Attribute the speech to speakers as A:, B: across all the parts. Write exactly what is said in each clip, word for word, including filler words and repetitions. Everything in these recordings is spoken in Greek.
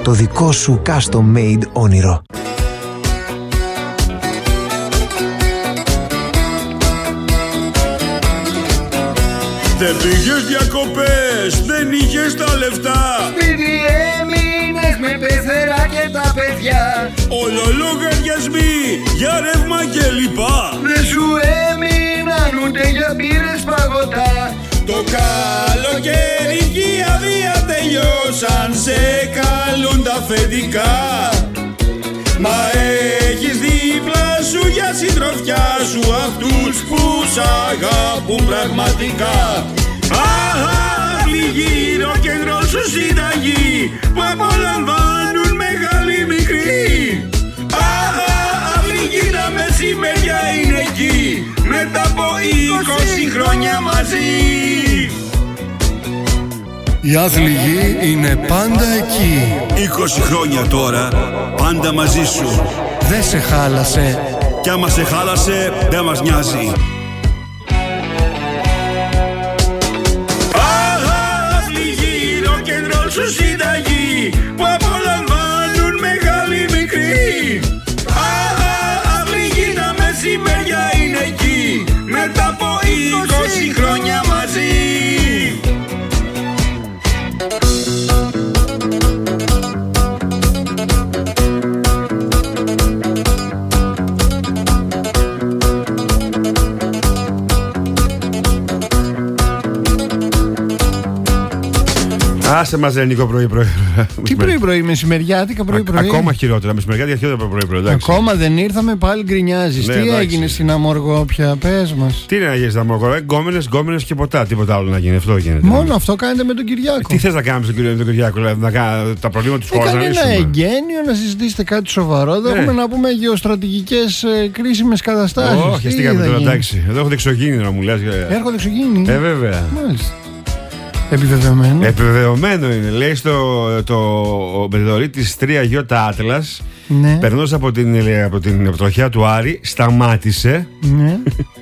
A: το δικό σου custom made όνειρο.
B: Δεν πήγες διακοπές, δεν είχες τα λεφτά.
C: Σπίτι έμεινες με πεθερά και τα παιδιά.
B: Όλο λογαριασμοί για ρεύμα και λοιπά.
C: Δεν σου έμειναν ούτε για μπύρες παγωτά.
B: Το καλοκαίρι και η αδεία τελειώσαν, σε καλούν τα αφεντικά. Μα έχεις δίπλα σου για συντροφιά σου αυτούς που σ' αγαπούν πραγματικά. Αχ, γύρω και γρόσου συνταγή που απολαμβάνουν μεγάλη μικρή. Αχ, τα μεσημέρια είναι εκεί μετά από είκοσι χρόνια μαζί.
D: Οι άθληγοι είναι πάντα εκεί.
B: είκοσι χρόνια τώρα, πάντα μαζί σου.
D: Δεν σε χάλασε.
B: Κι άμα σε χάλασε, δεν μας νοιάζει. Άθληγοι, ροκεντρόλ σου συνταγή που απολαμβάνουν μεγάλη μικρή. Άθληγοι, τα μεσημέρια είναι εκεί μετά από είκοσι χρόνια μαζί. Άσε μας ελληνικό πρωί-πρωί.
E: Τι πρωί-πρωί, μεσημεριάτικα πρωί-πρωί.
B: Ακόμα χειρότερα, μεσημεριάτικα χειρότερα πρωί-πρωί.
E: Ακόμα δεν ήρθαμε, πάλι γκρινιάζεις.
B: Ναι,
E: τι
B: εντάξει.
E: έγινε στην Αμοργόπια, πες μας.
B: Τι είναι να γίνει στην Αμοργόπια, γκόμενες, γκόμενες και ποτά. Τίποτα άλλο να γίνει, αυτό γίνεται.
E: Μόνο αυτό κάνετε με τον Κυριάκο.
B: Τι θες να κάνουμε στον κύριο, τον Κυριάκο, δηλαδή, να κάνουμε τα προβλήματα της χώρας να
E: Έκανε ένα
B: λύσουμε.
E: εγγένειο, να συζητήσετε κάτι σοβαρό. Δεν
B: Ναι.
E: έχουμε να πούμε γεωστρατηγικές ε, κρίσιμες καταστάσεις.
B: Όχι,
E: Τι
B: αστήκαμε
E: θα
B: τώρα,
E: γίνει?
B: εντάξει. Εδώ έχω δεξογίνη να μου λες.
E: Έρχονται εξωγήινοι.
B: Ε, βέβαια.
E: Μάλιστα. Επιβεβαιωμένο.
B: Επιβεβαιωμένο είναι. Λέει στο το, ο μετεωρίτης τρία Ι Atlas,
E: Ναι.
B: περνώντας από την, από την επιτροχιά του Άρη, σταμάτησε.
E: Ναι.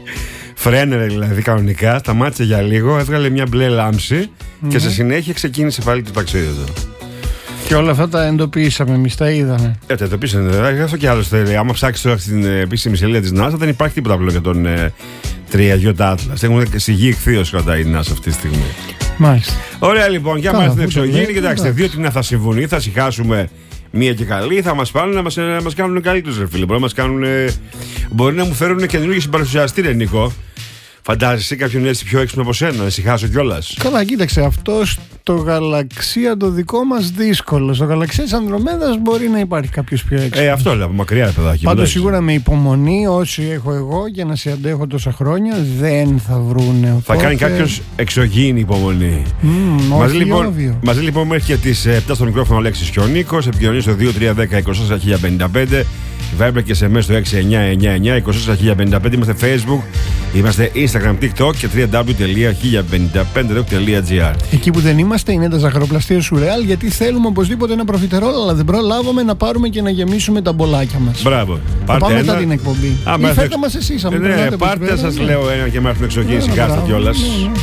B: Φρένερε δηλαδή κανονικά, σταμάτησε για λίγο, έβγαλε μια μπλε λάμψη και σε συνέχεια ξεκίνησε πάλι το ταξίδι του.
E: Και όλα αυτά τα εντοπίσαμε, εμείς τα είδαμε.
B: Ε, τα εντοπίσανε. Δηλαδή, αυτό και άλλο θέλει. Άμα ψάξει τώρα στην επίσημη σελίδα της NASA, δεν υπάρχει τίποτα απλό για τον ε, τρία Ι Atlas. Έχουν στη γη ηχθείως κρατάει η NASA αυτή τη στιγμή.
E: Μάλιστα.
B: Ωραία λοιπόν, για
E: Καλά,
B: μας την
E: αυτό το
B: εξωγήινη,
E: λέει,
B: κοιτάξτε,
E: εντάξει.
B: δύο τι θα συμβούν. Ή θα συχάσουμε μία και καλή, θα μας πάνε να μας, να μας κάνουν καλύτερους, ρε φίλε. Μπορεί να μας κάνουν. Μπορεί να μου φέρουν καινούργιο συμπαρουσιαστή, ρε Νίκο. Φαντάζεσαι κάποιον έτσι πιο έξυπνο από σένα, να ησυχάσω κιόλας.
E: Καλά, κοίταξε, αυτό στο γαλαξία το δικό μας δύσκολο. Στο γαλαξία της Ανδρομέδας μπορεί να υπάρχει κάποιος πιο έξυπνος.
B: Ε, αυτό λέω από μακριά, ρε παιδάκι.
E: Πάντως
B: εντάξει.
E: σίγουρα με υπομονή, όσοι έχω εγώ για να σε αντέχω τόσα χρόνια, δεν θα βρούνε.
B: Θα
E: Οπότε...
B: κάνει κάποιος εξωγήινη υπομονή.
E: Mm,
B: Μαζί
E: όχι
B: λοιπόν,
E: όβιο.
B: μαζί λοιπόν μέχρι και τις επτά στο μικρόφωνο ο Αλέξης και ο Νίκος. Επικοινωνία στο δύο τρία ένα μηδέν είκοσι χίλια πενήντα πέντε. Viber και ες εμ ες στο έξι εννιά εννιά εννιά είκοσι χίλια πενήντα πέντε. Είμαστε Facebook, είμαστε Instagram, TikTok και double-u double-u double-u τελεία χίλια πενήντα πέντε rock τελεία τζι άρ.
E: Εκεί που δεν είμαστε είναι τα ζαχαροπλαστεία Σουρεάλ, γιατί θέλουμε οπωσδήποτε ένα προφιτερόλ, αλλά δεν προλάβαμε να πάρουμε και να γεμίσουμε τα μπολάκια μας.
B: Μπράβο.
E: Θα
B: Πάρτε
E: πάμε
B: ένα.
E: μετά την εκπομπή.
B: Α,
E: Ή
B: μέχρι
E: φέρτε
B: εξ-
E: μας εσείς, αν
B: Ε,
E: μην
B: Ναι,
E: περνάτε από
B: πάρτε,
E: τις
B: σας
E: μέρες,
B: λέω ένα και μέχρι εξωγήινη,
E: Ναι,
B: σηκάστε
E: μπράβο.
B: κιόλας.
E: Ναι, ναι.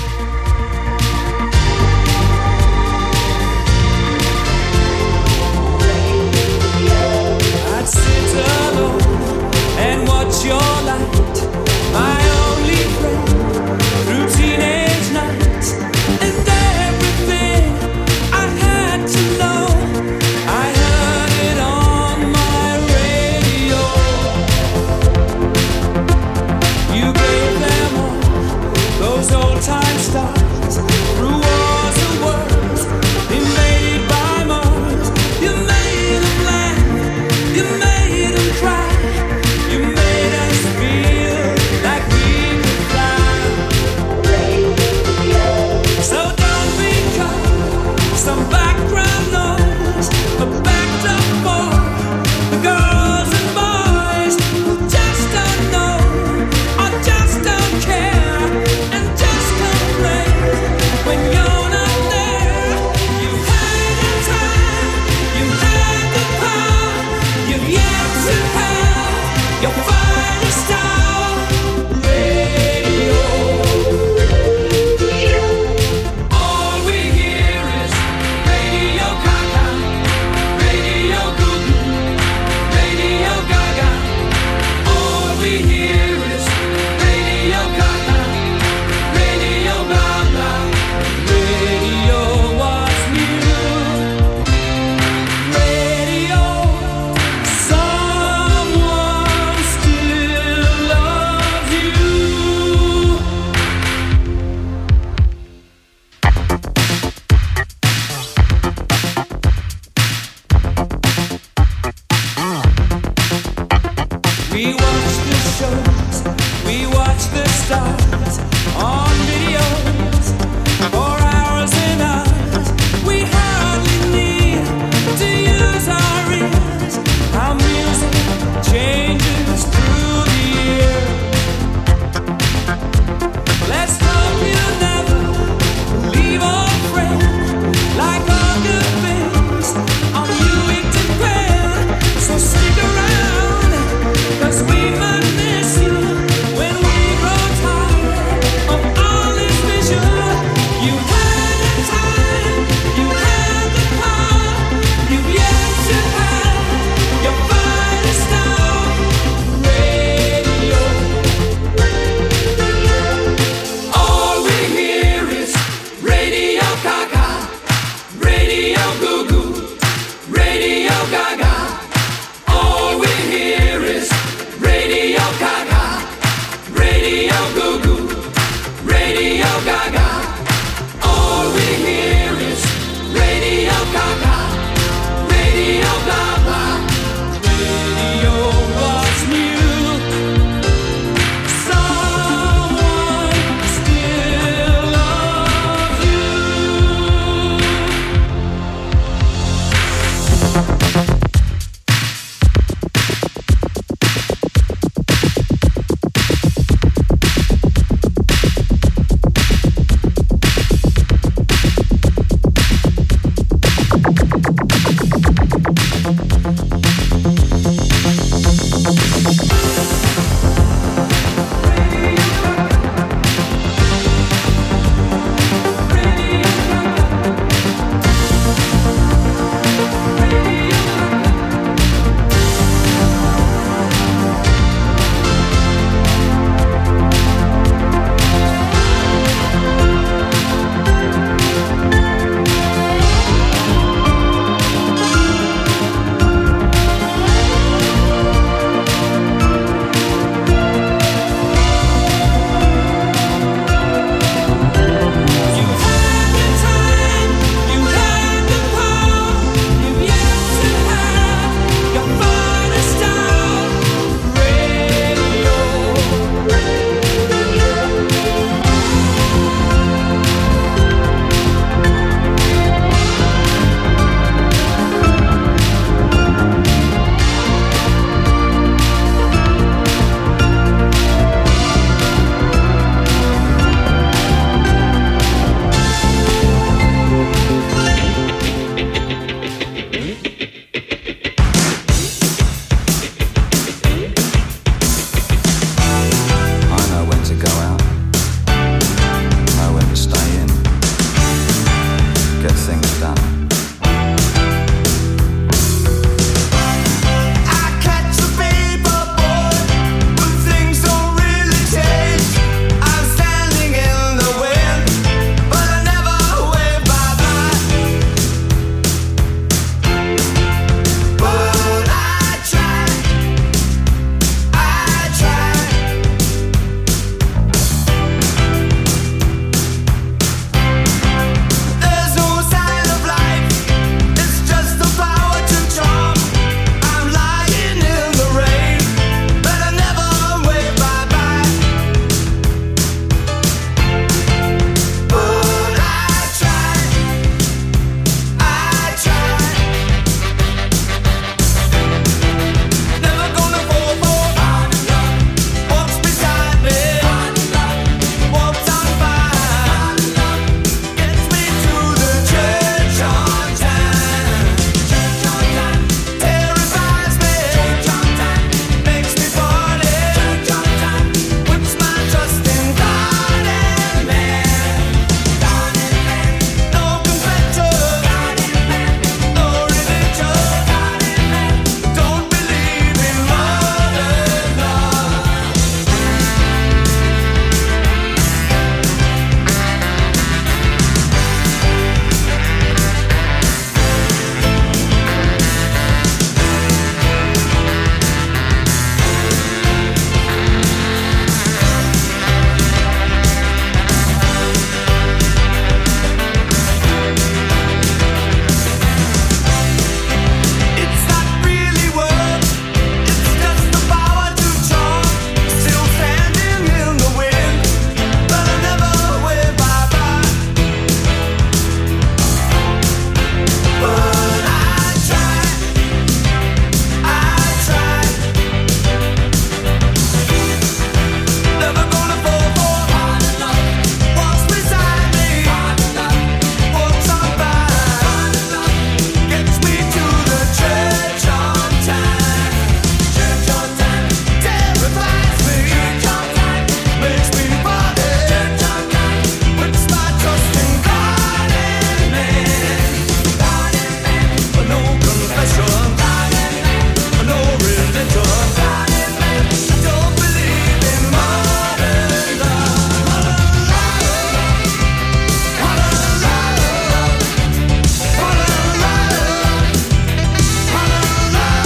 F: I'd sit alone and watch your light, my only friend through teenage nights, and everything I had to know, I heard it on my radio. You gave them all those old time stars. stars on videos for hours and hours. We hardly need to use our ears. How music changes through the year. Let's hope you never leave our friend like all good things on you to grand. So stick around, 'cause we might miss you when we grow tired.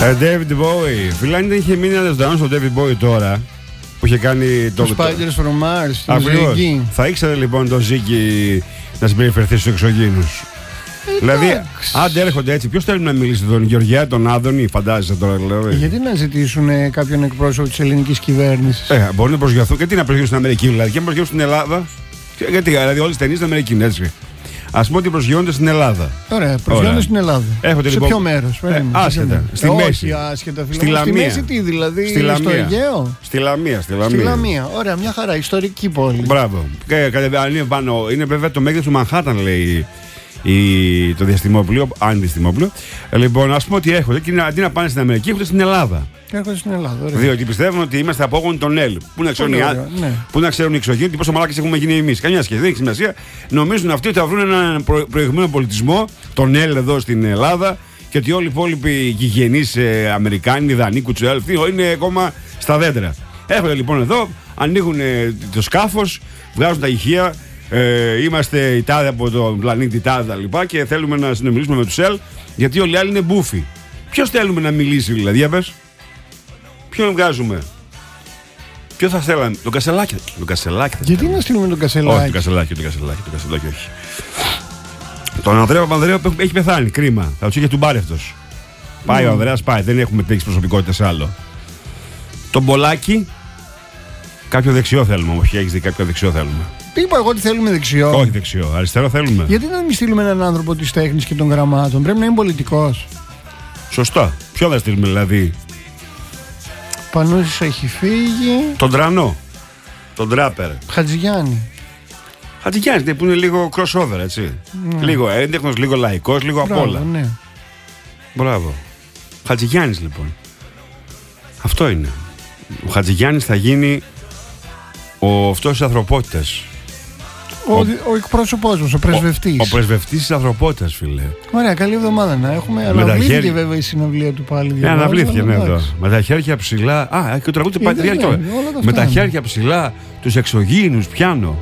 B: Ε, David Bowie. Φιλάνι δεν είχε μείνει ένα ζωντανό στον David Bowie τώρα που είχε κάνει το.
E: Το Spiders from Mars, το
B: Ακριβώς.
E: Ziggy.
B: Θα ήξερε λοιπόν το Ziggy να συμπεριφερθεί στους εξωγήινους. Δηλαδή, άντε έρχονται έτσι. Ποιος θέλει να μιλήσει, τον Γεωργιά, τον Άδωνη, φαντάζεσαι τώρα δηλαδή.
E: Γιατί να ζητήσουν ε, κάποιον εκπρόσωπο της ελληνικής κυβέρνησης.
B: Ε, μπορούν να προσγειωθούν. Γιατί να προσγειωθούν στην Αμερική, δηλαδή, και να προσγειωθούν στην Ελλάδα. Γιατί, δηλαδή, όλες τις ταινίες στην Αμερική, έτσι. Ας πούμε ότι προσγειώνονται στην Ελλάδα.
E: Ωραία, προσγειώνονται στην Ελλάδα.
B: Έχονται,
E: σε
B: λοιπόν,
E: ποιο μέρος,
B: ε, άσχετα. Στη
E: ε,
B: μέση.
E: Όχι, άσχετα,
B: Στη
E: φίλε. Στη
B: Λαμία.
E: μέση τι, δηλαδή,
B: Στη
E: στο
B: Λαμία.
E: Αιγαίο.
B: Στη Λαμία, στη Λαμία.
E: Στη Λαμία. Ωραία, μια χαρά, ιστορική πόλη.
B: Μπράβο. Και κατεβαίνει πάνω. Είναι βέβαια το μέγεθος του Μανχάταν, λέει η, το διαστημόπλιο, αν διαστημόπλιο. Λοιπόν, ας πούμε ότι έρχονται και αντί να πάνε στην Αμερική, έρχονται στην Ελλάδα.
E: Έρχονται στην Ελλάδα. Ωραία.
B: Διότι πιστεύουν ότι είμαστε απόγονοι των Ελ. Πού να ξέρουν, οι,
E: ωραία, ναι.
B: πού να ξέρουν οι εξωγήινοι τι πόσο μαλάκες έχουμε γίνει εμείς. Καμιά σχέση, δεν έχει σημασία. Νομίζουν αυτοί ότι θα βρουν έναν προ, προηγμένο πολιτισμό, τον Ελ εδώ στην Ελλάδα, και ότι όλοι οι υπόλοιποι γηγενείς ε, Αμερικάνοι, Δανείοι, κουτσουέλφοι είναι ακόμα στα δέντρα. Έρχονται λοιπόν εδώ, ανοίγουν ε, το σκάφος, βγάζουν τα ηχεία. Ε, είμαστε οι τάδε από το πλανήτη τάδε λοιπά, και θέλουμε να συνομιλήσουμε με τους Ελ, γιατί όλοι οι άλλοι είναι μπούφοι. Ποιος θέλουμε να μιλήσει, δηλαδή, για πες. Ποιον βγάζουμε. Ποιο θα θέλαμε. Τον Κασελάκη. Τον Κασελάκη θα
E: Γιατί
B: θέλαμε.
E: να στείλουμε τον Κασελάκη.
B: Όχι, τον Κασελάκη, τον Κασελάκη, τον Κασελάκη, όχι. Τον Ανδρέα Παπανδρέου που έχει πεθάνει. Κρίμα. Θα του είχε του μπάρει αυτός. Πάει mm. ο Ανδρέας, πάει. Δεν έχουμε τέτοιες προσωπικότητες άλλο. Τον Πολάκη. Κάποιο δεξιό θέλουμε. Όχι, έχεις δει, κάποιο δεξιό θέλουμε.
E: Τι είπα εγώ ότι θέλουμε δεξιό.
B: Όχι δεξιό, αριστερό θέλουμε.
E: Γιατί να μην στείλουμε έναν άνθρωπο της τέχνης και των γραμμάτων. Πρέπει να είναι πολιτικός.
B: Σωστά. Ποιο θα στείλουμε δηλαδή.
E: Πανούσης έχει φύγει.
B: Τον Τρανό. Τον Τράπερ.
E: Χατζηγιάννη.
B: Χατζηγιάννη που είναι λίγο crossover, έτσι.
E: Ναι.
B: Λίγο έντεχνος, λίγο λαϊκός, λίγο απ' όλα.
E: Ναι.
B: Μπράβο. Χατζηγιάννης λοιπόν. Αυτό είναι. Ο Χατζηγιάννης θα γίνει ο αυτός της ανθρωπότητας.
E: Ο, ο, ο εκπρόσωπός μας, ο πρεσβευτής.
B: Ο, ο πρεσβευτής της ανθρωπότητας, φίλε.
E: Ωραία, καλή εβδομάδα να έχουμε.
B: τα
E: Αναβλήθηκε
B: χέρια-
E: βέβαια η συναυλία του πάλι.
B: Ναι,
E: διαβάζω,
B: αναβλήθηκε, ναι,
E: αλλά
B: εδώ.
E: εντάξει.
B: Με τα χέρια ψηλά. Α, και το τραγούδι του
E: Ε,
B: πάει
E: ναι,
B: διάρκεια.
E: ναι, όλα τα
B: Με τα
E: αυτά.
B: χέρια ψηλά, τους εξωγήινους πιάνω.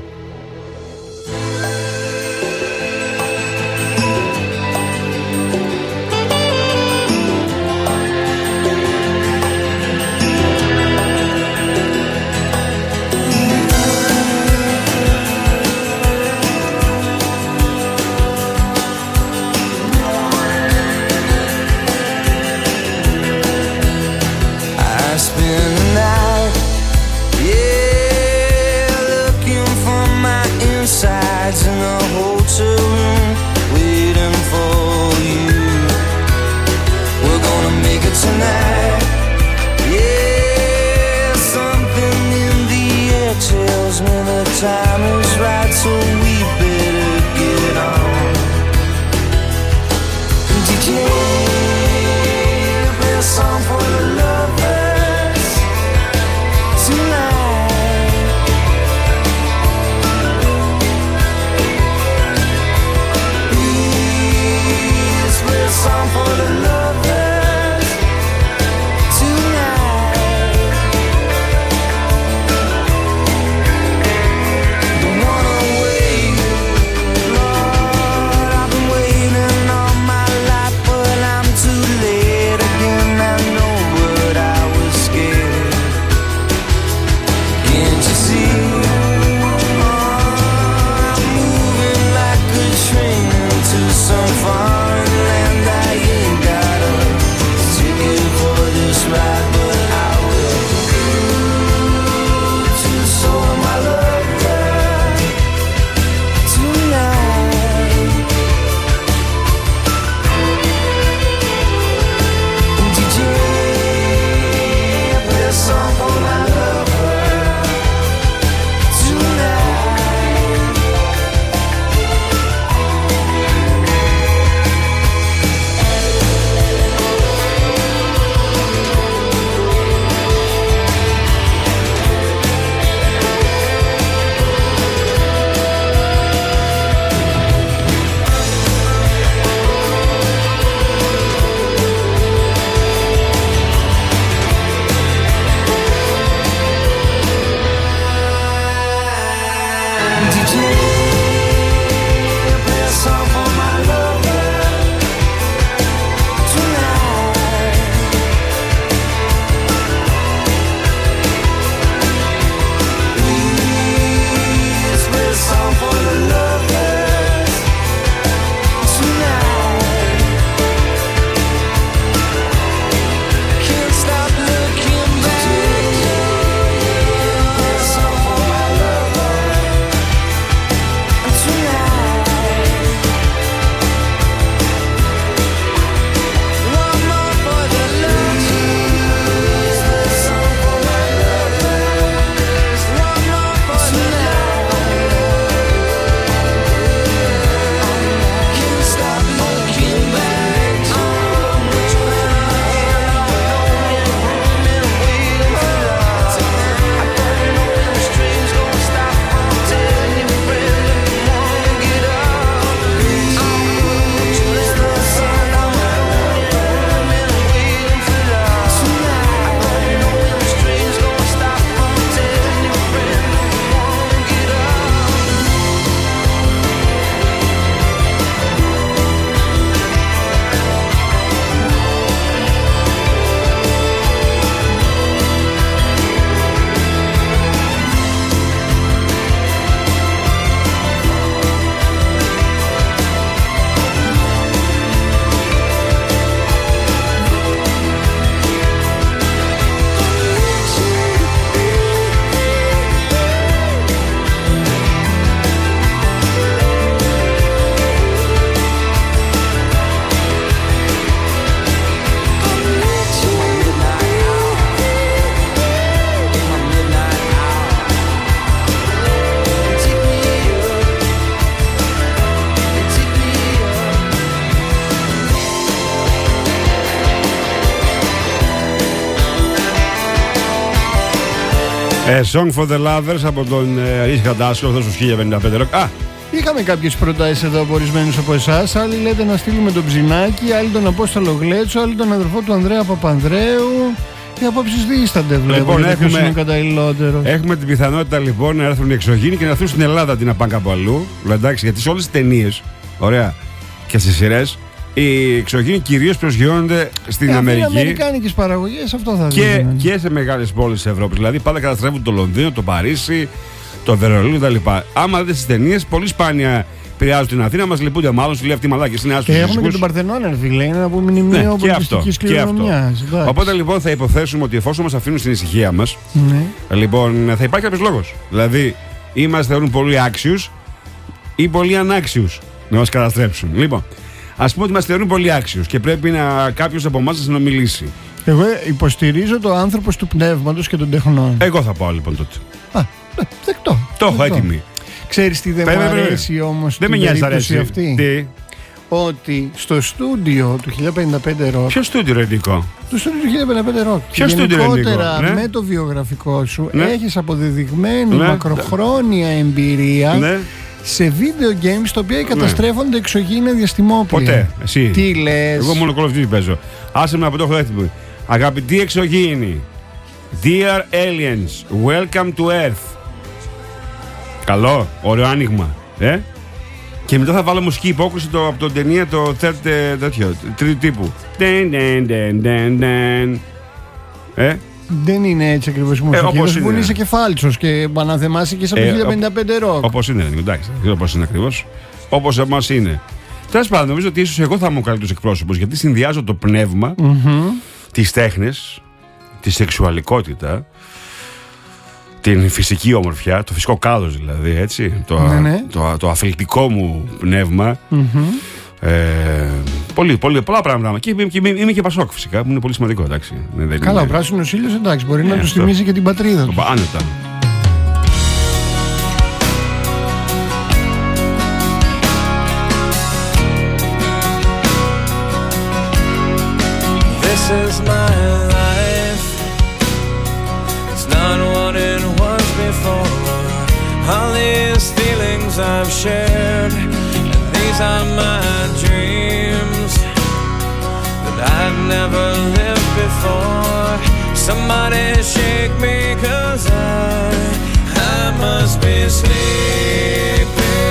C: I spend the night, yeah, looking for
B: Ε, Song for the Lovers από τον Ρίχαρντ Άσλοφ, αυτό στου χίλια πενήντα πέντε Rock. Α,
E: Είχαμε κάποιες προτάσεις εδώ από ορισμένους από εσάς. Άλλοι λέτε να στείλουμε τον Ψινάκη, άλλοι τον Απόστολο Γλέτσο, άλλοι τον αδερφό του Ανδρέα Παπανδρέου. Οι απόψεις δίστανται, βλέπω.
B: Λοιπόν,
E: για ποιος
B: έχουμε-
E: είναι ο καταλληλότερος.
B: έχουμε την πιθανότητα λοιπόν να έρθουν οι εξωγήινοι και να έρθουν στην Ελλάδα αντί να πάνε κάπου αλλού. Εντάξει, γιατί σε όλες τις ταινίες, ωραία, και στις σειρές, οι εξωγήινοι κυρίως προσγειώνονται στην
E: Ε, αφού είναι
B: Αμερική.
E: αμερικάνικες παραγωγές, αυτό θα
B: Και,
E: δείτε.
B: και σε μεγάλες πόλεις της Ευρώπης. Δηλαδή πάντα καταστρέφουν το Λονδίνο, το Παρίσι, το Βερολίνο κτλ. Άμα δείτε στις ταινίες, πολύ σπάνια επηρεάζουν την Αθήνα, μας λυπούνται μάλλον, σου λέει αυτή η μαλάκες είναι άστος.
E: Και έχουμε και τον Παρθενώνα, ρε φίλε, είναι από μνημείο
B: Ναι, και αυτό,
E: πολιτιστικής
B: και αυτό.
E: κληρονομιάς. εντάξει.
B: Οπότε λοιπόν θα υποθέσουμε ότι εφόσον μας αφήνουν στην ησυχία μας,
E: Ναι.
B: λοιπόν θα υπάρχει κάποιος λόγος. Δηλαδή, ή μας θεωρούν πολύ άξιους ή πολύ ανάξιους να μας καταστρέψουν. Λοιπόν, ας πούμε ότι μας θεωρούν πολύ άξιους και πρέπει να κάποιος από εμάς να συνομιλήσει.
E: Εγώ υποστηρίζω το άνθρωπος του πνεύματος και των τεχνών.
B: Εγώ θα πάω λοιπόν τότε.
E: Α, ναι, δεκτό.
B: Το έχω
E: δεκτό.
B: έτοιμη.
E: Ξέρεις τι δεν μου
B: Περίμενε,
E: αρέσει όμως
B: Δεν με
E: στην
B: νοιάζει,
E: περίπτωση
B: αρέσει.
E: αυτή.
B: Τι,
E: Ότι στο στούντιο του χίλια πενήντα πέντε Rock,
B: ποιο στούντιο ρε Νικό?
E: το στούντιο του χίλια πενήντα πέντε Rock,
B: Ποιο στούντιο είναι,
E: γενικότερα
B: Νίκο? Ναι.
E: με το βιογραφικό σου
B: Ναι.
E: έχεις αποδεδειγμένη
B: Ναι.
E: μακροχρόνια εμπειρία
B: Ναι.
E: σε video games τα οποία καταστρέφονται εξωγήινα διαστημόπλια.
B: Ποτέ. Εσύ.
E: Τι λες?
B: Εγώ μόνο Call of Duty παίζω. Άσε με από το έχω έτοιμο. Αγαπητοί εξωγήινοι, Dear aliens, welcome to Earth. Καλό, ωραίο άνοιγμα. Ε? Και μετά θα βάλω μουσική υπόκριση το, από την ταινία το third, ε, τέτοιο, τρίτου τύπου. Ντεν, ντεν, ντεν, ντεν, ντεν. Ε?
E: Δεν είναι έτσι ακριβώς η μουσική.
B: όπως
E: Εδώ που
B: είναι.
E: είσαι κεφάλτσος και αναθεμάσαι και από το
B: Ε,
E: χίλια πενήντα πέντε Rock.
B: Όπως είναι, Νίκο, εντάξει, δεν ξέρω πώς είναι ακριβώς. Όπως εμάς είναι. Τέλος πάντων, νομίζω ότι ίσως εγώ θα είμαι ο καλύτερος εκπρόσωπος, γιατί συνδυάζω το πνεύμα, τις τέχνες, τη σεξουαλικότητα, την φυσική ομορφιά, το φυσικό κάδος δηλαδή, έτσι, το,
E: Ναι, ναι.
B: το, το αθλητικό μου πνεύμα. Ε, πολύ, πολύ, πολλά πράγματα. Και είμαι, και είμαι, είμαι και Πασόκ φυσικά, που είναι πολύ σημαντικό, εντάξει. Δεν- δεν
E: Καλά, ο
B: είναι-
E: πράσινος ήλιος εντάξει, μπορεί να
B: Ναι,
E: του
B: αυτό.
E: θυμίζει και την πατρίδα του.
B: Άνετα.
F: This is my life. It's not what it was before. All these feelings I've shared, and these are my dreams that I've never lived before. Somebody shake me, 'cause I, I must be sleeping.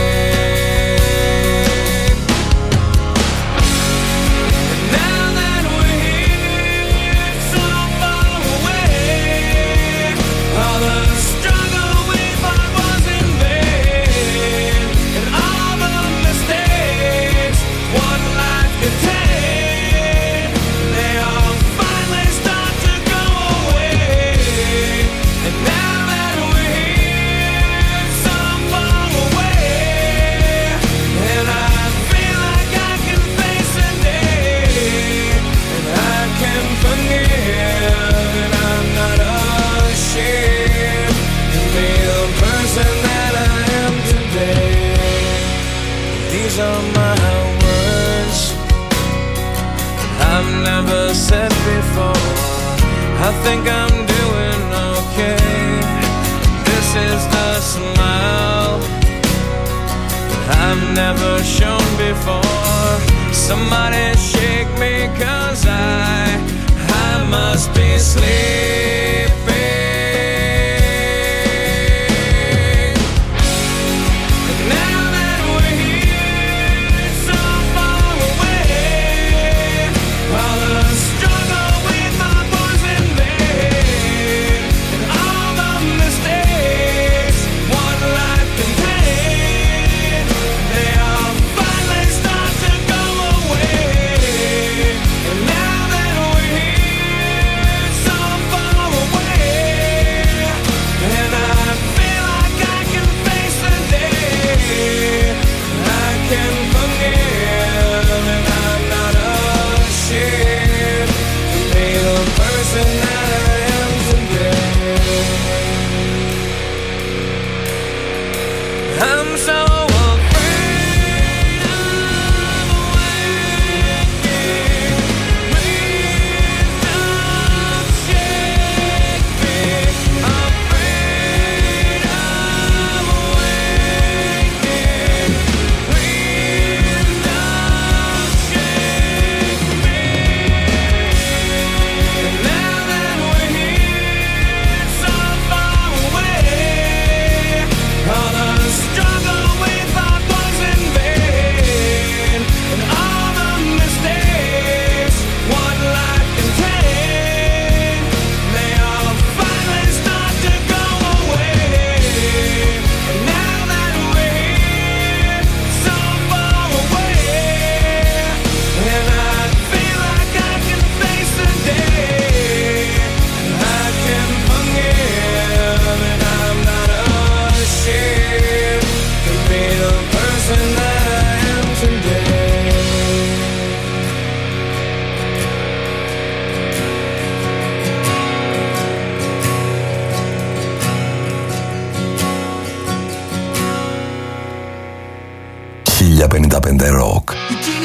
F: Now that we're here, so far away, all the struggle we fought was in vain, and all the mistakes one life could take, they all finally start to go away. And now that we're here, so far away, and I feel like I can face a day, and I can forgive, and I'm not ashamed to be the person that I am today. These are my words I've never said before. I think I'm doing okay. This is the smile I've never shown before. Somebody shake me, 'cause I, I must be sleeping. And now that we're here, so far away, all the struggle we thought was in vain, and all the mistakes one life can take, they all finally start to go away. And now that we're here, so far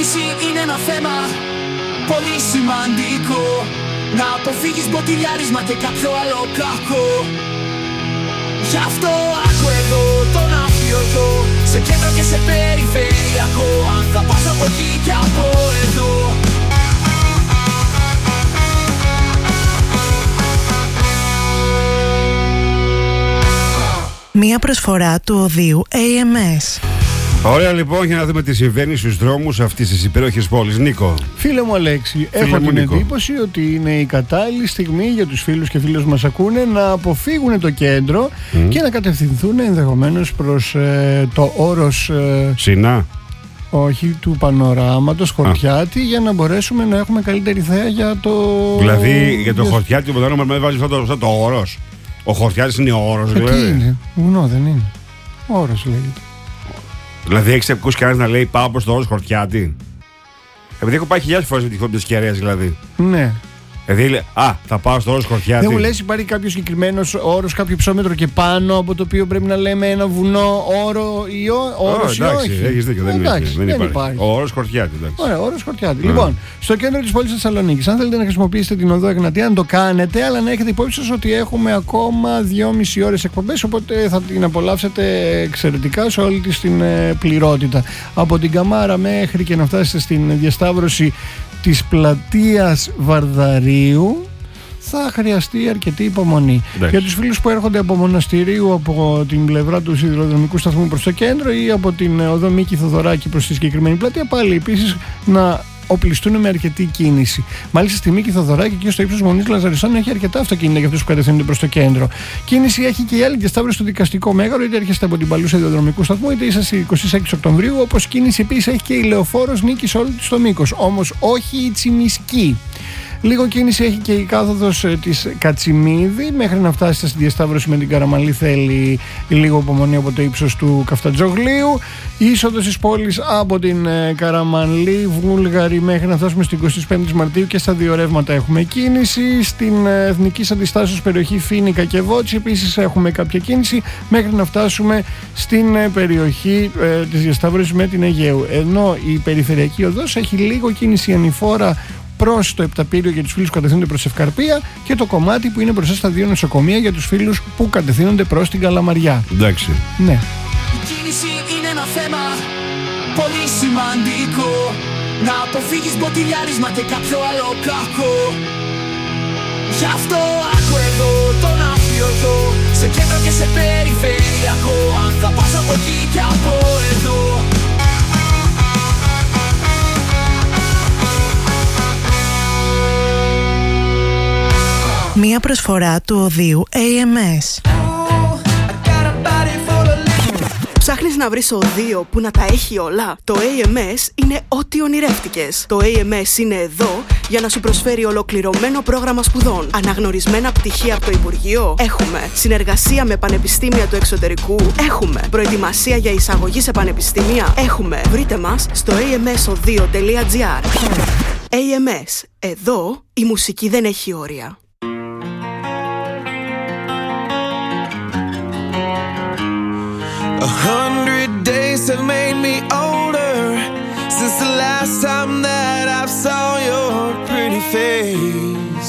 G: κίνηση είναι ένα θέμα πολύ σημαντικό. Να αποφύγεις μποτιλιάρισμα και κάποιο άλλο κακό. Γι' αυτό άκου εδώ τον αφιωτό, σε κέντρο και σε περιφερειακό. Αν θα πας από εκεί και από εδώ.
H: Μία προσφορά του οδείου έι εμ ες.
B: Ωραία, λοιπόν, για να δούμε τι συμβαίνει στους δρόμους αυτής της υπέροχης πόλης. Νίκο.
E: Φίλε μου Αλέξη,
B: Φίλε
E: έχω
B: μου,
E: την
B: Νίκο.
E: εντύπωση ότι είναι η κατάλληλη στιγμή για τους φίλους και φίλες που μας ακούνε να αποφύγουν το κέντρο
B: Mm.
E: και να κατευθυνθούν ενδεχομένως προς ε, το όρος ε,
B: Σινά.
E: όχι του Πανοράματος Χορτιάτη, για να μπορέσουμε να έχουμε καλύτερη θέα για το...
B: Δηλαδή για το Χορτιάτη που δεν με βάζει αυτό το, αυτό το όρος. Ο Χορτιάτης είναι ο όρος,
E: Ε, τι
B: δηλαδή.
E: είναι, βουνό δεν είναι. Όρος λέγεται.
B: Δηλαδή έχεις ακούσει κανένας να λέει πάω προς το όρος Χορτιάτη. Επειδή έχω πάει χιλιάδες φορές με τη χόμπια της κεραίας, δηλαδή.
E: Ναι.
B: Δηλαδή, λέει, α, θα πάω στο όρος Χορτιάτη.
E: Δεν μου λες υπάρχει κάποιο συγκεκριμένο όρος, κάποιο ψώμετρο και πάνω από το οποίο πρέπει να λέμε ένα βουνό, όρο ή ό-
B: Ω,
E: όρος ή
B: εντάξει,
E: όχι.
B: έχεις δίκιο, δεν,
E: Εντάξει,
B: υπάρχει, δεν,
E: δεν
B: υπάρχει.
E: υπάρχει.
B: Ο όρος Χορτιάτη, εντάξει.
E: Ωραία, όρος Χορτιάτη.
B: Mm.
E: Λοιπόν, στο κέντρο της πόλης Θεσσαλονίκης, αν θέλετε να χρησιμοποιήσετε την οδό Εγνατία, να το κάνετε, αλλά να έχετε υπόψη σας ότι έχουμε ακόμα δυόμιση ώρες εκπομπές, οπότε θα την απολαύσετε εξαιρετικά σε όλη της την ε, πληρότητα. Από την Καμάρα μέχρι και να φτάσετε στην διασταύρωση της πλατείας Βαρδαρίου, θα χρειαστεί αρκετή υπομονή.
B: Εντάξει.
E: Για τους φίλους που έρχονται από Μοναστηρίου, από την πλευρά του σιδηροδρομικού σταθμού προς το κέντρο ή από την οδό Μίκη Θοδωράκη προς τη συγκεκριμένη πλατεία, πάλι επίσης να οπλιστούν με αρκετή κίνηση. Μάλιστα στη Μίκη Θοδωράκη και στο ύψος Μονής Λαζαριστών έχει αρκετά αυτοκίνητα για αυτούς που κατευθύνονται προς το κέντρο. Κίνηση έχει και η άλλη διασταύρωση στο Δικαστικό Μέγαρο, είτε έρχεστε από την Παλούσα Ιδεοδρομικού Σταθμού, είτε είσαστε εικοστή έκτη Οκτωβρίου. Όπως κίνηση επίσης έχει και η Λεωφόρος Νίκης όλη της στο μήκος. Όμως όχι η Τσιμισκή. Λίγο κίνηση έχει και η κάθοδος ε, της Κατσιμίδη, μέχρι να φτάσετε στη διασταύρωση με την Καραμαλή θέλει λίγο υπομονή από το ύψος του Καφτατζογλίου. Η είσοδος της πόλης από την ε, Καραμαλή Βούλγαρη μέχρι να φτάσουμε στην εικοστή πέμπτη Μαρτίου, και στα δύο ρεύματα έχουμε κίνηση. Στην ε, Εθνικής Αντιστάσεως περιοχή Φίνικα και Βότση επίσης έχουμε κάποια κίνηση μέχρι να φτάσουμε στην ε, περιοχή ε, της διασταύρωσης με την Αιγαίου. Ενώ η περιφερειακή οδός έχει λίγο κίνηση ανηφόρα προς το Επταπύριο για τους φίλους που κατευθύνονται προς Ευκαρπία, και το κομμάτι που είναι μπροστά στα δύο νοσοκομεία για τους φίλους που κατευθύνονται προς την Καλαμαριά.
B: Εντάξει.
E: Ναι.
G: Η κίνηση είναι ένα θέμα πολύ σημαντικό. Να αποφύγεις μποτιλιάρισμα και κάποιο άλλο κακό. Γι' αυτό άκου εδώ τον αφιωτό, σε κέντρο και σε περιφερειακό. Αν θα πας από εκεί και από εδώ.
H: Μία προσφορά του οδείου έι εμ ες.
I: Ψάχνεις να βρεις οδείο που να τα έχει όλα? Το έι εμ ες είναι ό,τι ονειρεύτηκες. Το έι εμ ες είναι εδώ για να σου προσφέρει ολοκληρωμένο πρόγραμμα σπουδών. Αναγνωρισμένα πτυχία από το Υπουργείο. Έχουμε συνεργασία με πανεπιστήμια του εξωτερικού. Έχουμε προετοιμασία για εισαγωγή σε πανεπιστήμια. Έχουμε. Βρείτε μας στο έι εμ ες οδείο τελεία τζι άρ. έι εμ ες. Εδώ η μουσική δεν έχει όρια.
F: A hundred days have made me older since the last time that I saw your pretty face.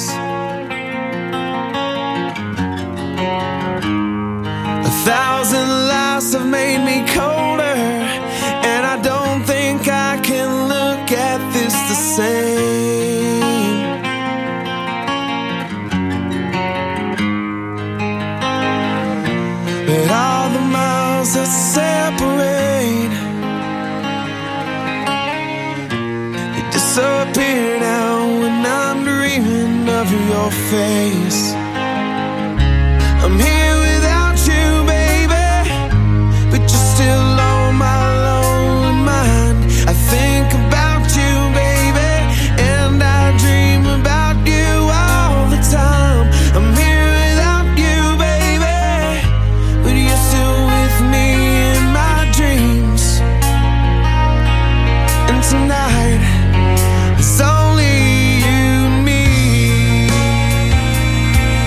F: A thousand lives have made me colder, and I don't think I can look at this the same. But all the miles that separate, they disappear now when I'm dreaming of your face. I'm here without you, baby, but you're still on my lonely mind. I think about you, baby, and I dream about you all the time. I'm here without you, baby, but you're still with me in my dreams. And tonight it's only you and me.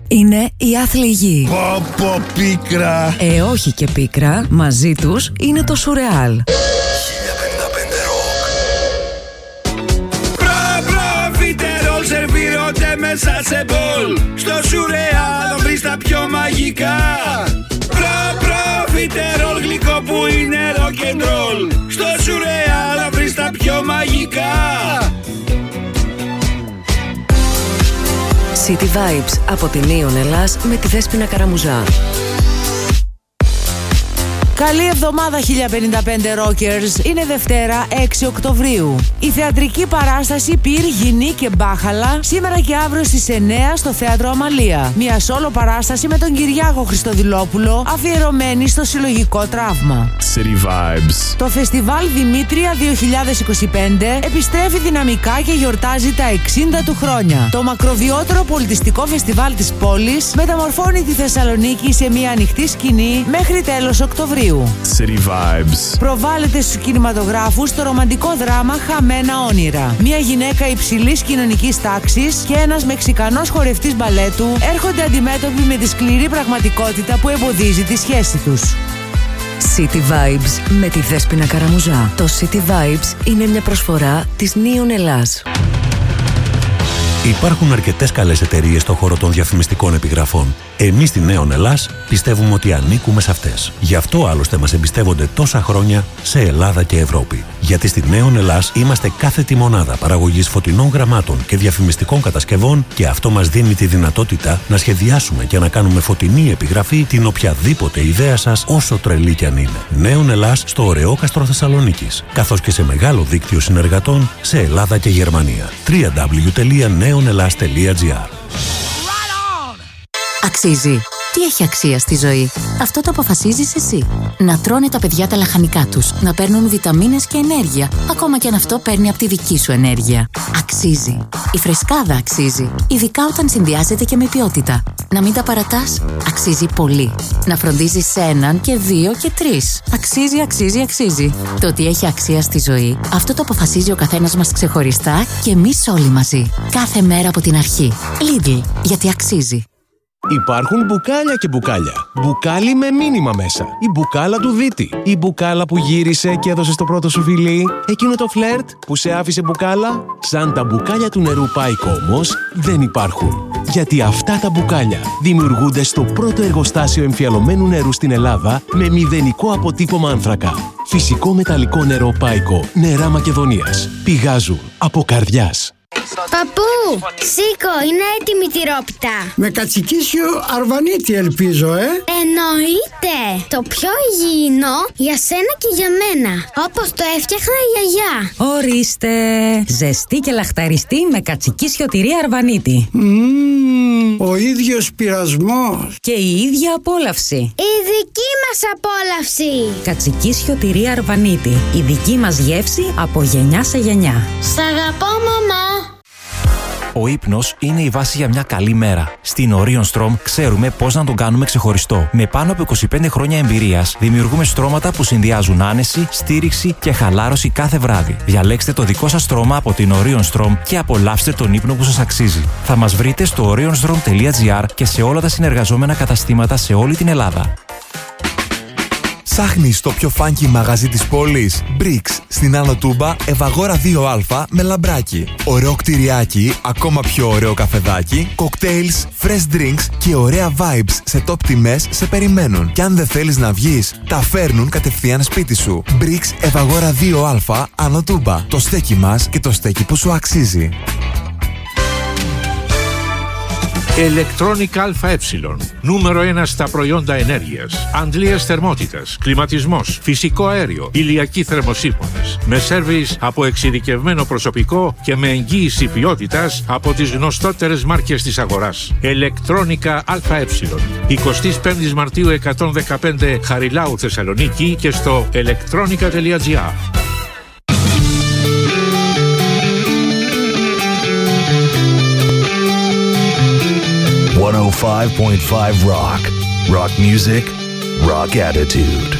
J: είναι η άθλη γη.
D: Πω πω πίκρα.
J: Ε, όχι και πίκρα, μαζί τους είναι το σουρεάλ.
D: χίλια πενήντα πέντε ροκ.
C: Προ προφιτερόλ σερβίρονται μέσα σε μπολ. Στο σουρεάλ θα βρεις τα πιο μαγικά. Προ προφιτερόλ γλυκό που είναι rock and roll. Στο σουρεάλ θα βρεις τα πιο μαγικά.
J: City Vibes από την Neon Ελλάς με τη Δέσποινα Καραμουζά.
K: Καλή εβδομάδα χίλια πενήντα πέντε Rockers. Είναι Δευτέρα έξι Οκτωβρίου. Η θεατρική παράσταση Πυρ, Γυνή και Μπάχαλα σήμερα και αύριο στις εννιά στο Θέατρο Αμαλία. Μια σόλο παράσταση με τον Κυριάκο Χριστοδηλόπουλο αφιερωμένη στο συλλογικό τραύμα.
L: City Vibes.
K: Το φεστιβάλ Δημήτρια δύο χιλιάδες είκοσι πέντε επιστρέφει δυναμικά και γιορτάζει τα εξήντα του χρόνια. Το μακροβιότερο πολιτιστικό φεστιβάλ της πόλης μεταμορφώνει τη Θεσσαλονίκη σε μια ανοιχτή σκηνή μέχρι τέλος Οκτωβρίου.
L: City Vibes.
K: Προβάλλεται στους κινηματογράφους το ρομαντικό δράμα Χαμένα όνειρα. Μια γυναίκα υψηλής κοινωνικής τάξης και ένας Μεξικανός χορευτής μπαλέτου έρχονται αντιμέτωποι με τη σκληρή πραγματικότητα που εμποδίζει τη σχέση τους.
J: City Vibes με τη Δέσποινα Καραμουζά. Το City Vibes είναι μια προσφορά της Neon Ελλάς.
M: Υπάρχουν αρκετές καλές εταιρείες στον χώρο των διαφημιστικών επιγραφών. Εμείς στη Neon Ελλάς πιστεύουμε ότι ανήκουμε σε αυτές. Γι' αυτό άλλωστε μας εμπιστεύονται τόσα χρόνια σε Ελλάδα και Ευρώπη. Γιατί στη Neon Ελλάς είμαστε κάθετη μονάδα παραγωγής φωτεινών γραμμάτων και διαφημιστικών κατασκευών και αυτό μας δίνει τη δυνατότητα να σχεδιάσουμε και να κάνουμε φωτεινή επιγραφή την οποιαδήποτε ιδέα σας, όσο τρελή κι αν είναι. Neon Ελλάς στο Ωρεόκαστρο Θεσσαλονίκης, καθώς και σε μεγάλο δίκτυο συνεργατών σε Ελλάδα και Γερμανία. double-u double-u double-u τελεία neon elas τελεία gr.
N: Αξίζει. Τι έχει αξία στη ζωή? Αυτό το αποφασίζεις εσύ. Να τρώνε τα παιδιά τα λαχανικά τους, να παίρνουν βιταμίνες και ενέργεια, ακόμα και αν αυτό παίρνει από τη δική σου ενέργεια. Αξίζει. Η φρεσκάδα αξίζει, ειδικά όταν συνδυάζεται και με ποιότητα. Να μην τα παρατάς? Αξίζει πολύ. Να φροντίζεις έναν και δύο και τρεις. Αξίζει, αξίζει, αξίζει. Το ότι έχει αξία στη ζωή, αυτό το αποφασίζει ο καθένας μας ξεχωριστά και εμείς όλοι μαζί. Κάθε μέρα από την αρχή. Lidl, γιατί αξίζει.
O: Υπάρχουν μπουκάλια και μπουκάλια. Μπουκάλι με μήνυμα μέσα. Η μπουκάλα του Δίτη. Η μπουκάλα που γύρισε και έδωσε το πρώτο σου φιλί. Εκείνο το φλερτ που σε άφησε μπουκάλα. Σαν τα μπουκάλια του νερού Πάικο όμως δεν υπάρχουν. Γιατί αυτά τα μπουκάλια δημιουργούνται στο πρώτο εργοστάσιο εμφιαλωμένου νερού στην Ελλάδα με μηδενικό αποτύπωμα άνθρακα. Φυσικό μεταλλικό νερό Πάικο. Νερά Μακεδονίας. Πηγάζουν από καρδιάς.
P: Παππού, σήκω, είναι έτοιμη η τυρόπιτα.
Q: Με κατσικίσιο αρβανίτη ελπίζω, ε.
P: Εννοείται. Το πιο υγιεινό για σένα και για μένα. Όπως το έφτιαχνα η γιαγιά.
R: Ορίστε. Ζεστή και λαχταριστή με κατσικίσιο τυρί αρβανίτη.
Q: Mm, ο ίδιος πειρασμός.
R: Και η ίδια απόλαυση.
P: Η δική μας απόλαυση.
R: Κατσικίσιο τυρί αρβανίτη. Η δική μας γεύση από γενιά σε γενιά.
P: Σ' αγαπώ, μαμά.
S: Ο ύπνος είναι η βάση για μια καλή μέρα. Στην Orion Strom ξέρουμε πώς να τον κάνουμε ξεχωριστό. Με πάνω από είκοσι πέντε χρόνια εμπειρίας, δημιουργούμε στρώματα που συνδυάζουν άνεση, στήριξη και χαλάρωση κάθε βράδυ. Διαλέξτε το δικό σας στρώμα από την Orion Strom και απολαύστε τον ύπνο που σας αξίζει. Θα μας βρείτε στο orion strom τελεία gr και σε όλα τα συνεργαζόμενα καταστήματα σε όλη την Ελλάδα.
A: Ψάχνεις το πιο φάνκι μαγαζί της πόλης? Bricks στην Άνω Τούμπα, Ευαγόρα δύο α με λαμπράκι. Ωραίο κτηριάκι, ακόμα πιο ωραίο καφεδάκι, cocktails, fresh drinks και ωραία vibes σε top τιμές σε περιμένουν. Και αν δεν θέλεις να βγεις, τα φέρνουν κατευθείαν σπίτι σου. Bricks Ευαγόρα δύο α, Άνω Τούμπα. Το στέκι μας και το στέκι που σου αξίζει.
T: Electronic ΑΕ. Νούμερο ένα στα προϊόντα ενέργειας. Αντλίας θερμότητας, κλιματισμός, φυσικό αέριο, ηλιακοί θερμοσύφωνες. Με σέρβις από εξειδικευμένο προσωπικό και με εγγύηση ποιότητας από τις γνωστότερες μάρκες της αγοράς. Electronica ΑΕ. εικοστή πέμπτη Μαρτίου εκατόν δεκαπέντε Χαριλάου Θεσσαλονίκη και στο electronica τελεία gr.
U: εκατόν πέντε κόμμα πέντε Rock. Rock music, rock attitude.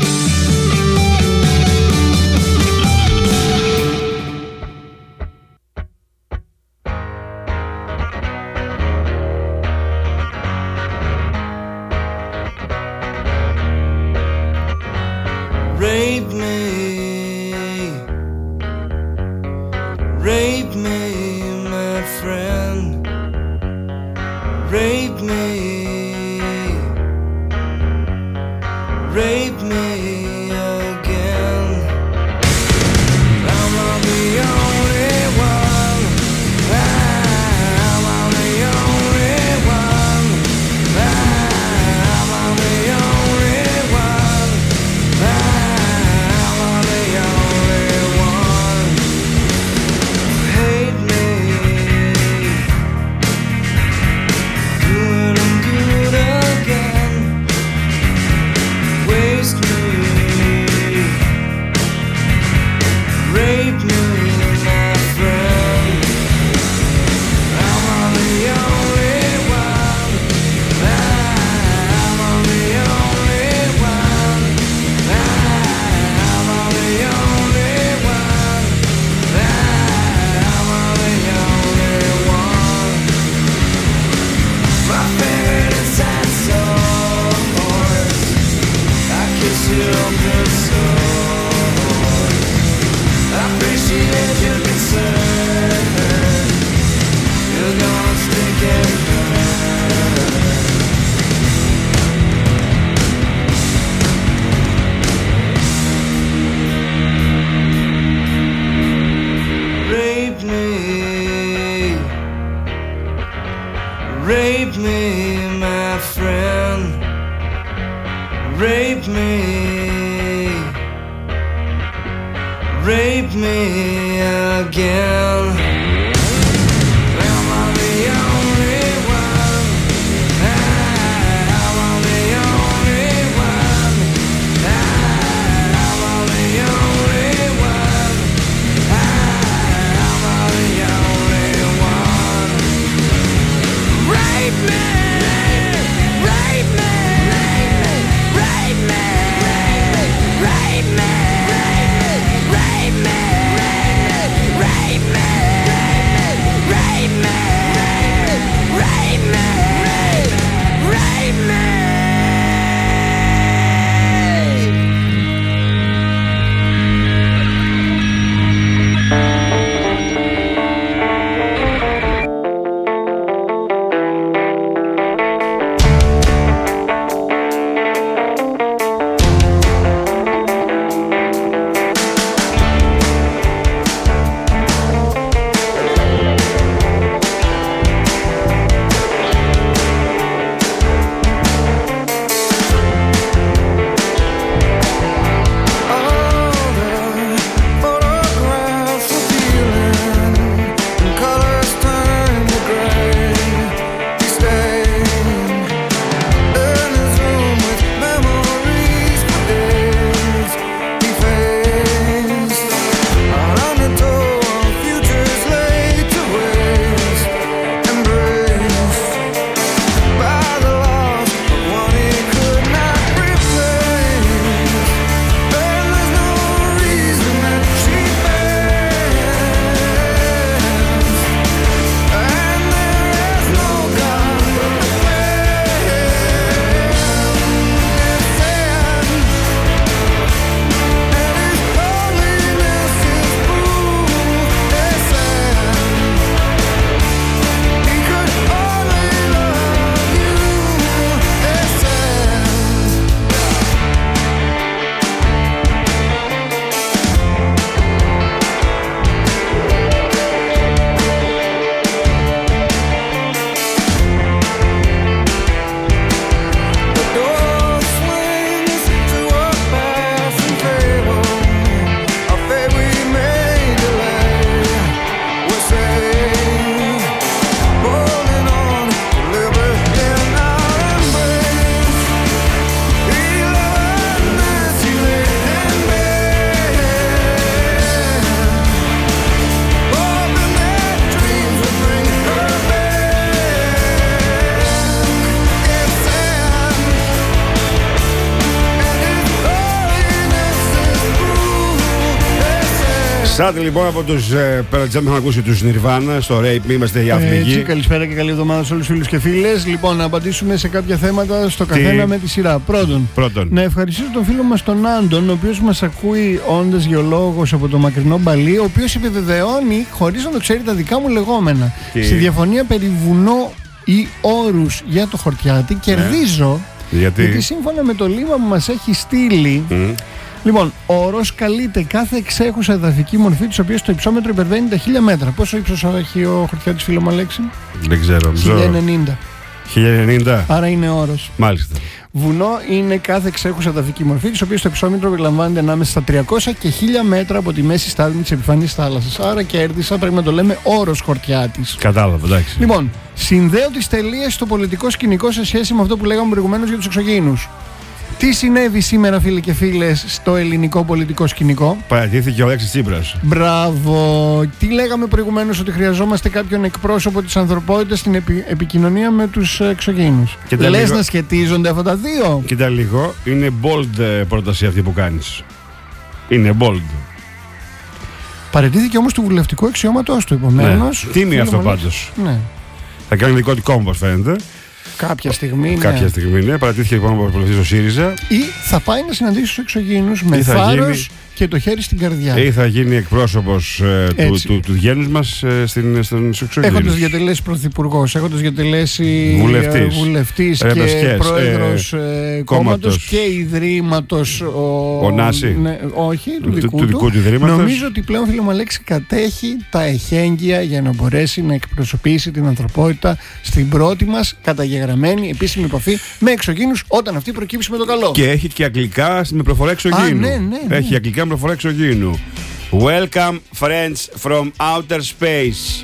F: Rape me, my friend. Am I the only one? Am I the only one? Am I the only one? Am I the only one? My favorite is that sores. I kiss you on the sore. I appreciate your concern. You're gonna stick and burn. Rape me, rape me, my friend. Rape me, rape me again. Am I the only one? Am I the only one? Am I the only one? Am I the only one? Rape me, rape me, rape me, rape me, rape me, rape me, rape me, rape me, rape me.
B: Σάτι λοιπόν από τους ε, Pearl Jam, έχουμε ακούσει τους Nirvana στο Rape Me, είμαστε οι Αθηνικοί.
E: Έτσι, καλησπέρα και καλή εβδομάδα σε όλους τους φίλους και φίλες. Λοιπόν, να απαντήσουμε σε κάποια θέματα στο καθένα με τη σειρά. Πρώτον,
B: Πρώτον,
E: να ευχαριστήσω τον φίλο μας τον Άντων, ο οποίος μας ακούει όντας γεωλόγος από το μακρινό Μπαλί, ο οποίος επιβεβαιώνει, χωρίς να το ξέρει, τα δικά μου λεγόμενα.
B: Τι?
E: Στη διαφωνία περί βουνό ή όρους για το Χορτιάτη, κερδίζω.
B: Ναι. Γιατί?
E: Γιατί σύμφωνα με το λίμα που μας έχει στείλει.
B: Mm.
E: Λοιπόν, ο όρος καλείται κάθε εξέχουσα εδαφική μορφή, της οποίας το υψόμετρο υπερβαίνει τα χίλια μέτρα. Πόσο ύψος έχει ο Χορτιάτης, φίλο μου Αλέξη?
B: Δεν ξέρω.
E: χίλια ενενήντα.
B: χίλια ενενήντα.
E: Άρα είναι όρος.
B: Μάλιστα.
E: Βουνό είναι κάθε εξέχουσα εδαφική μορφή, της οποίας το υψόμετρο περιλαμβάνεται ανάμεσα στα τριακόσια και χίλια μέτρα από τη μέση στάδιο της επιφανής θάλασσας. Άρα κέρδισα, πρέπει να το λέμε όρος Χορτιάτης.
B: Κατάλαβα, εντάξει.
E: Λοιπόν, συνδέω τις τελείες στο πολιτικό σκηνικό σε σχέση με αυτό που λέγαμε προηγουμένως για τους εξωγήινους. Τι συνέβη σήμερα, φίλοι και φίλες, στο ελληνικό πολιτικό σκηνικό?
B: Παρατήθηκε ο Αλέξης Τσίπρας.
E: Μπράβο. Τι λέγαμε προηγουμένως, ότι χρειαζόμαστε κάποιον εκπρόσωπο της ανθρωπότητας στην επι... επικοινωνία με τους εξωγήινους. Λες λίγο... να σχετίζονται αυτά τα δύο?
B: Κοίτα λίγο, είναι bold πρόταση αυτή που κάνεις. Είναι bold.
E: Παραιτήθηκε όμως του βουλευτικού αξιώματος του, επομένως.
B: Ναι. Τίμη αυτό πάντως.
E: Ναι.
B: Θα κάνει δικό του κόμμα, όπως φαίνεται.
E: Κάποια στιγμή, ναι.
B: Κάποια στιγμή, ναι. Παρατήθηκε λοιπόν από ο ΣΥΡΙΖΑ.
E: Ή θα πάει να συναντήσει τους εξωγήινους με θάρρος γίνει... και το χέρι στην καρδιά.
B: Ή θα γίνει εκπρόσωπος ε, του, του, του γένους μας ε, στην, στους εξωγήινους.
E: Έχοντας διατελέσει πρωθυπουργός, έχοντας διατελέσει
B: βουλευτής,
E: βουλευτής
B: ε,
E: και
B: μεσχές,
E: πρόεδρος
B: ε,
E: ε, κόμματος και ιδρύματος. Ο,
B: ο Νάση.
E: Ναι, όχι, του, του δικού του.
B: του, δικού του ιδρύματος.
E: Νομίζω ότι πλέον, φίλε μου Αλέξη, κατέχει τα εχέγγυα για να μπορέσει να εκπροσωπήσει την ανθρωπότητα στην πρώτη μας καταγεγραμμένη επίσημη επαφή με εξωγήινους, όταν αυτή προκύψει με το καλό.
B: Και έχει και αγγλικά με προφορά εξωγήινου.
E: Α, ναι, ναι, ναι.
B: Έχει αγγλικά με προφορά εξωγήινου. Welcome friends from outer space.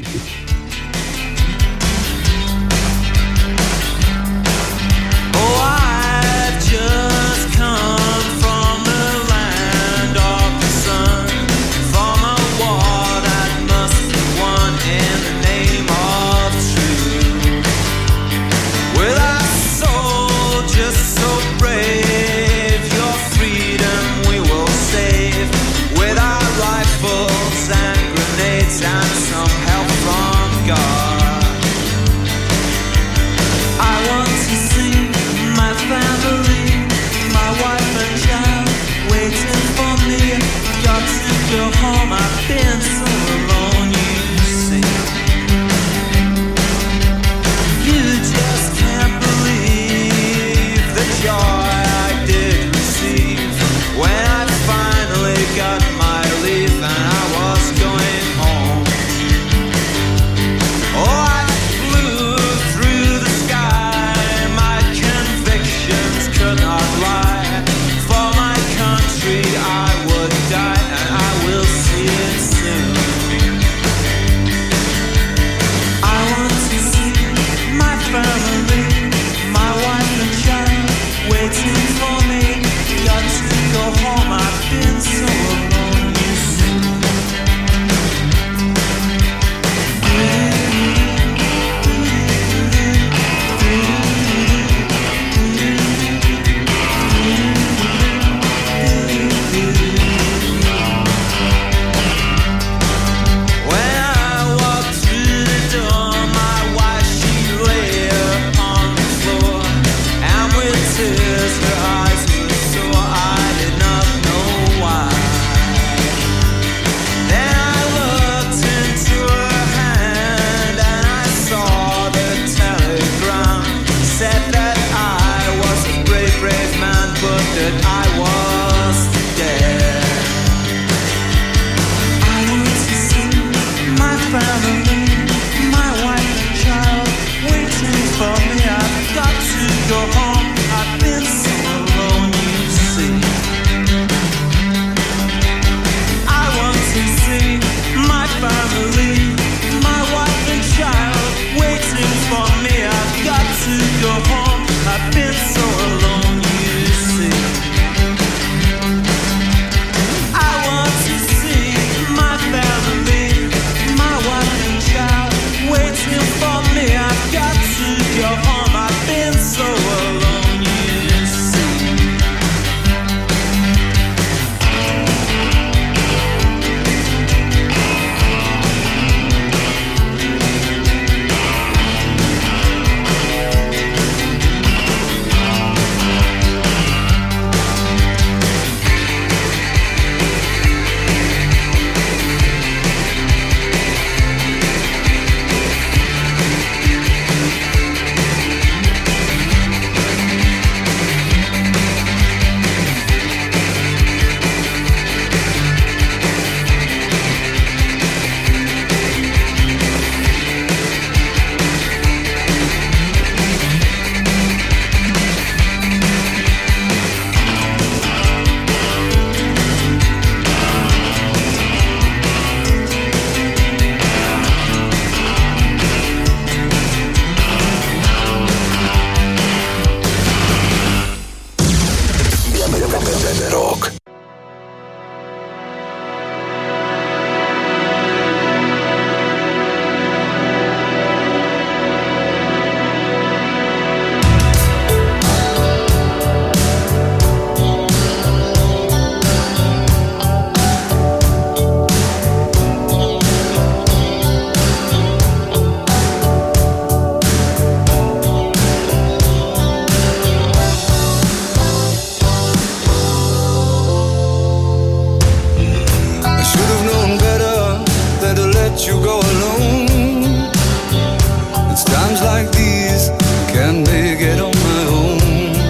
F: you go alone. It's times like these I can't make it on my own.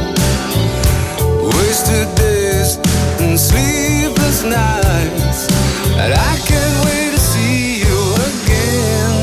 F: Wasted days and sleepless nights, and I can't wait to see you again.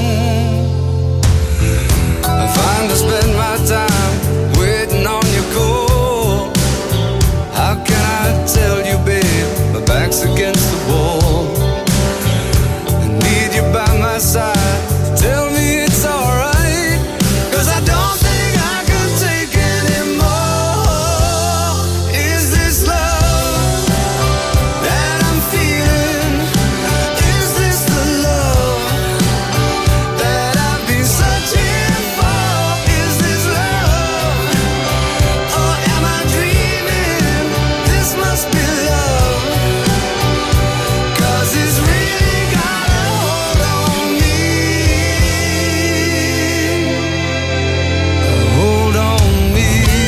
F: I find I spend my time waiting on your call. How can I tell you, babe, my back's against the wall. I need you by my side, tell me it's alright, 'cause I don't think I can take anymore. Is this love that I'm feeling? Is this the love that I've been searching for? Is this love, or am I dreaming? This must be love, 'cause it's really got a hold on me. A hold on me.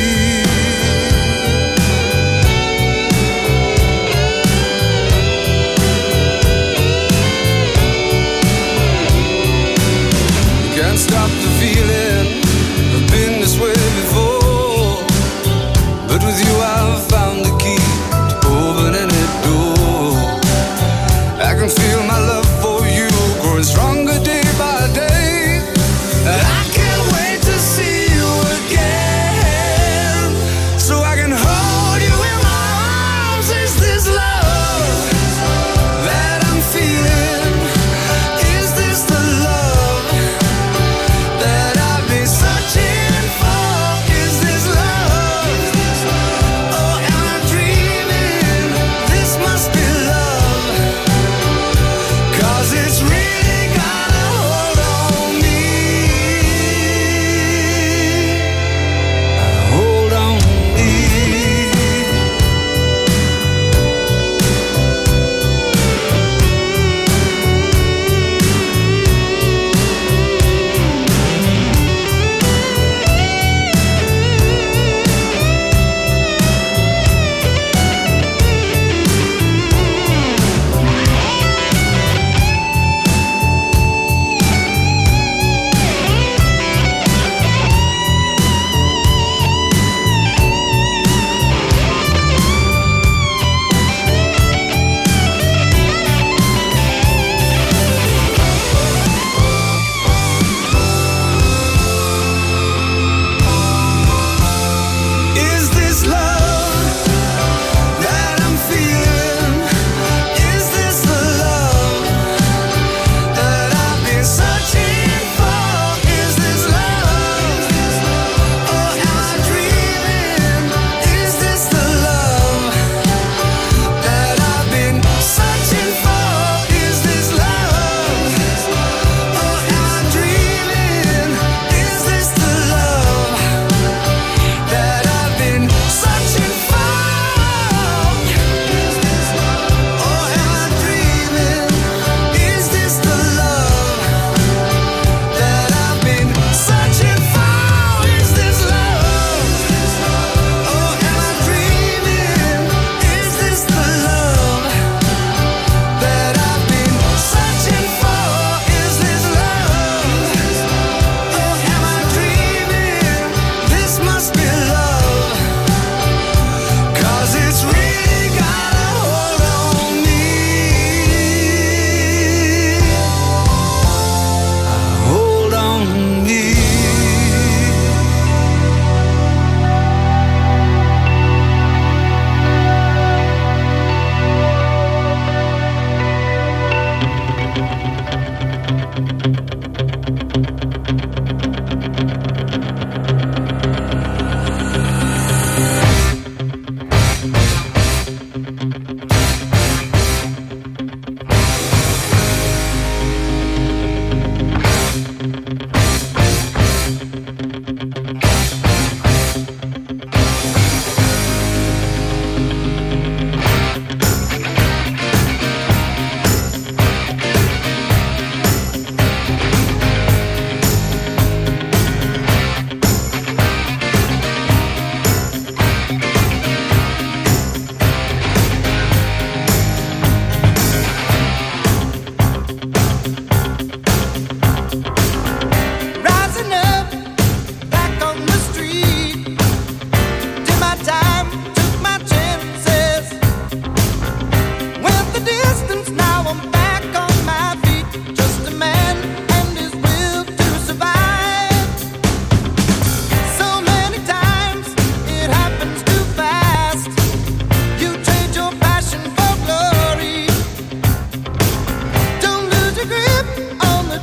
F: Can't stop the feeling, I've been this way before, but with you I've found the key to open any door. I can feel my love for you growing stronger day by day, and I can't wait to see you again, so I can hold you in my arms. Is this love that I'm feeling? Is this the love that I've been searching for? Is this love, or am I dreaming? This must be love, 'cause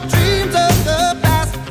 F: dream.